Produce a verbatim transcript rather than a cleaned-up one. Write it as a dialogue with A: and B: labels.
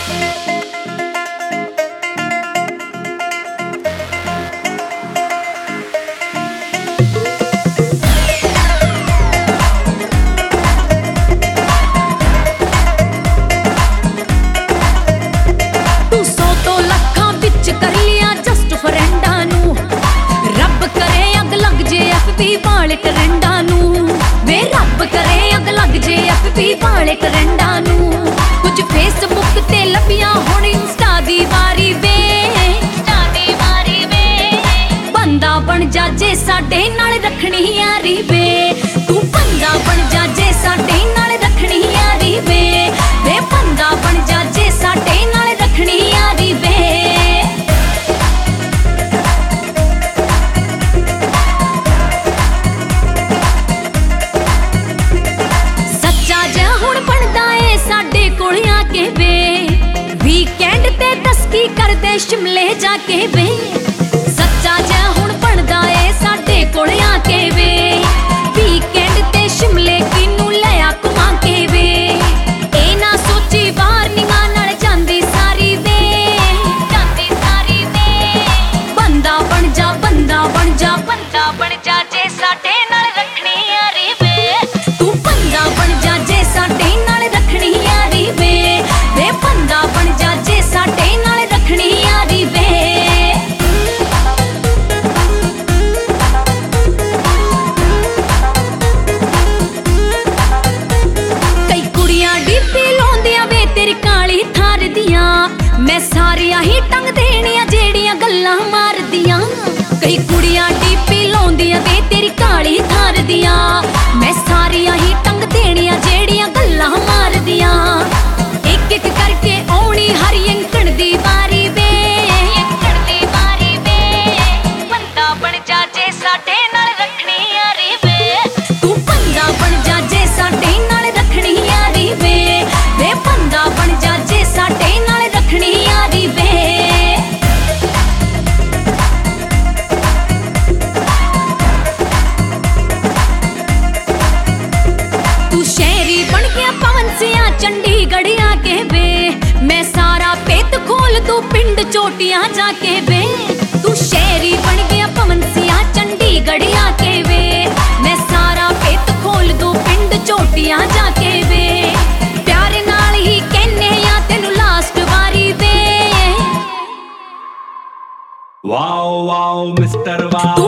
A: वाले करंडा नू वे रब करे अग लग जे एफबी वाले करंडा नू कुछ फेसबुक ते लभिया हुण इंस्टा दी वारी वे इंस्टा दी वारी वे बंदा बन जा जे साडे नाल रखनी यारी वे तू बंदा बन जा जे साडे नाल रखनी यारी वे वे बंदा बन जा जे साडे नाल रखनी यारी वे वीकेंड ते दसकी कर दे शिमले जाके वे सच्चा जै हुण बनदा ए साडे कोल आके वे वीकेंड ते शिमले किनू लिया घुमा के वे ए ना सोची वार्निंगां नाल जांदी सारी वे जांदी सारी वे बंदा बन जा बंदा बन जा बंदा बन जा जे साडे नाल रखनी यारी वे तू बंदा बन जा जे साडे नाल रखनी यारी वे वे बंदा बन जा जे साडे नाल रखनी यारी वे कई कुड़ियां डीपी लाउंदियां वे तेरी काली थार दियां मैं सारियां ही टंग देनियां जेड़ियां गल्लां मारदियां कई कुड़ियां डीपी लाउंदियां वे तेरी काली थार दियां मैं सारियां ही टंग देनियां जेड़ियां गल्लां मारदियां एक एक करके आउणी हर अंकण दी वारी वे अंकण दी वारी वे बंदा बन जा जे साडे नाल रखनी यारी वे तू बंदा बन जा जे साडे नाल रखनी यारी वे वे बंदा बन जा जे साडे नाल रखनी यारी वे तू शहरी बन गया पवन सिया चंडीगढ़ आके वे मैं सारा पेत खोल तू पिंड चोटियां जाके वे तू शहरी बन गया पवन सिया चंडीगढ़ आके वे मैं सारा पेत खोल तू पिंड चोटियां जाके वे प्यार नाल ही कहने या तेनू लास्ट वारी वे
B: वाओ वाओ मिस्टर वाओ